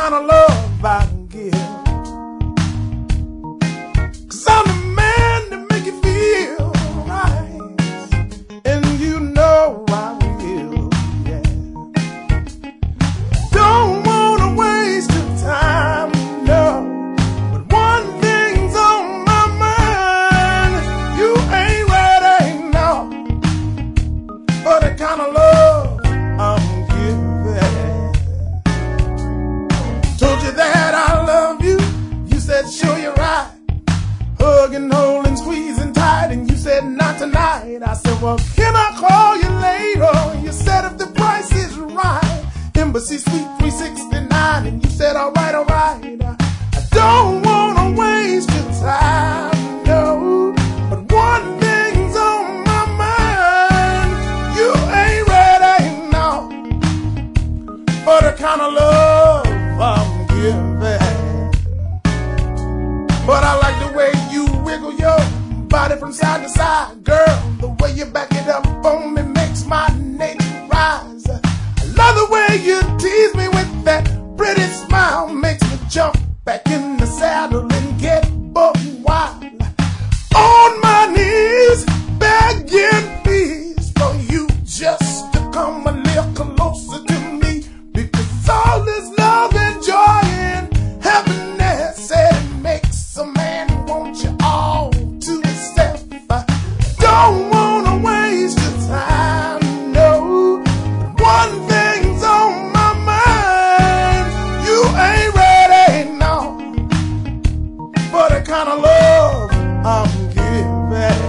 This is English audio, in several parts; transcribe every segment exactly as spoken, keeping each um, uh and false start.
kind of love I can give. 'Cause I'm the man to make you feel right, and you know I will, yeah. Don't wanna waste your time, no, but one thing's on my mind. You ain't ready, no, for the kind of love I'm giving. Told you that I love you, you said sure you're right. Hugging, holding, squeezing tight, and you said not tonight. I said, well, can I call you later? You said if the price is right. Embassy Suite three sixty-nine, and you said alright, alright. I don't wanna waste your time, no, but one thing's on my mind. You ain't ready, no, for the kind of love I'm giving. But I like the way you wiggle your body from side to side, girl. The way you back it up on me makes my nature rise. I love the way you tease me with that pretty smile, makes me jump back in the saddle and get buck wild. On my knees, begging please for you just to come a little closer to me, because all this love and joy and happiness, it makes a man want you all to himself. I don't wanna waste your time, no, but one thing's on my mind. You ain't ready, no, for the kind of love I'm giving.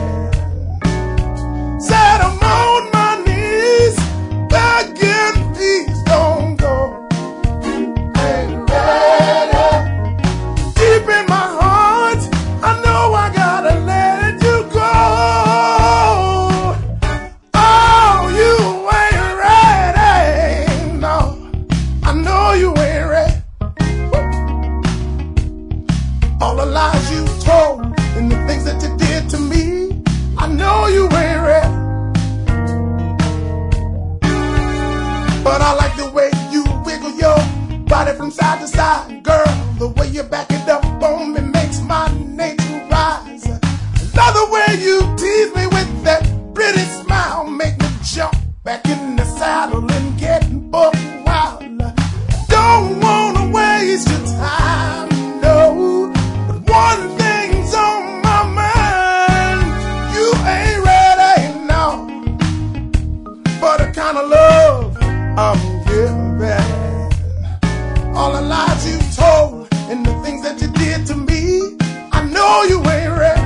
Said I'm on my knees, begging please don't go. You ain't ready. Deep in my heart, I know I gotta let you go. Oh, you ain't ready, no, I know you ain't ready. All the lies you told and the things that you did to me, I know you ain't ready. But I like the way you wiggle your body from side to side, girl. The way you back it up on me makes my nature rise. I love the way you tease me with that pretty smile, make me jump back in the saddle and get buck wild. I don't wanna waste your time, no, but one thing's on my mind. You ain't ready, no, for the kind of love I'm giving. All the lies you told and the things that you did to me, I know you ain't ready.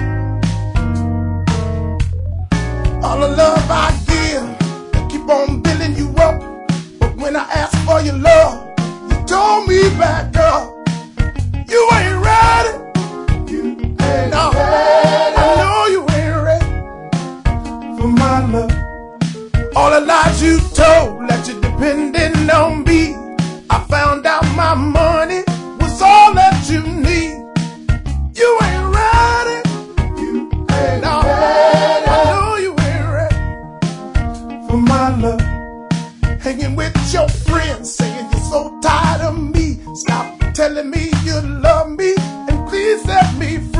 All the love I give, I keep on building you up, but when I ask for your love, you told me back up. You ain't ready. You ain't no, ready. I know you ain't ready for my love. All the lies you told that you're depending on me, I found out my money was all that you need. You ain't ready. You ain't no, ready. I know you ain't ready for my love. Hanging with your friends, saying you're so tired of me. Stop telling me you love me and please set me free.